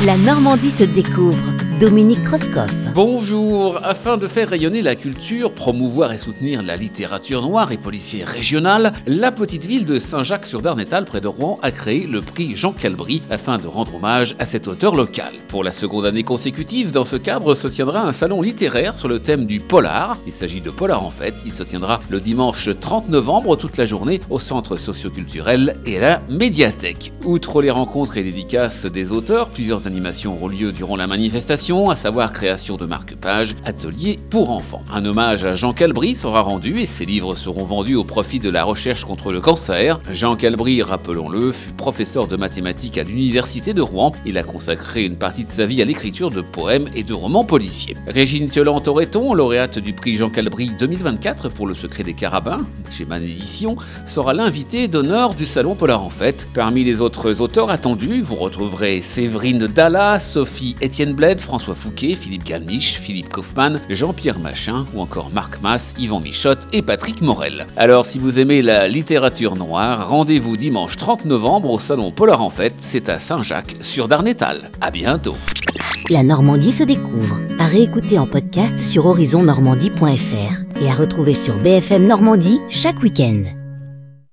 La Normandie se découvre. Dominique Kreuskopf. Bonjour. Afin de faire rayonner la culture, promouvoir et soutenir la littérature noire et policière régionale, la petite ville de Saint-Jacques-sur-Darnétal, près de Rouen, a créé le prix Jean Calbry afin de rendre hommage à cet auteur local. Pour la seconde année consécutive, dans ce cadre, se tiendra un salon littéraire sur le thème du polar. Il s'agit de Polar en fait. Il se tiendra le dimanche 30 novembre toute la journée au centre socio-culturel et à la médiathèque. Outre les rencontres et dédicaces des auteurs, plusieurs animations auront lieu durant la manifestation, à savoir création de marque-pages, ateliers pour enfants. Un hommage à Jean Calbry sera rendu et ses livres seront vendus au profit de la recherche contre le cancer. Jean Calbry, rappelons-le, fut professeur de mathématiques à l'université de Rouen. Il a consacré une partie de sa vie à l'écriture de poèmes et de romans policiers. Régine Thiolan-Toreton, lauréate du prix Jean Calbry 2024 pour Le secret des carabins, chez Man Édition, sera l'invitée d'honneur du salon Polar en Fête. Parmi les autres auteurs attendus, vous retrouverez Séverine Dalla, Sophie Étienne Bled, François Fouquet, Philippe Galmiche, Philippe Kaufmann, Jean-Pierre Machin ou encore Marc Mass, Yvan Michotte et Patrick Morel. Alors si vous aimez la littérature noire, rendez-vous dimanche 30 novembre au salon Polar en Fête, c'est à Saint-Jacques-sur-Darnétal. À bientôt. La Normandie se découvre. À réécouter en podcast sur horizonnormandie.fr et à retrouver sur BFM Normandie chaque week-end.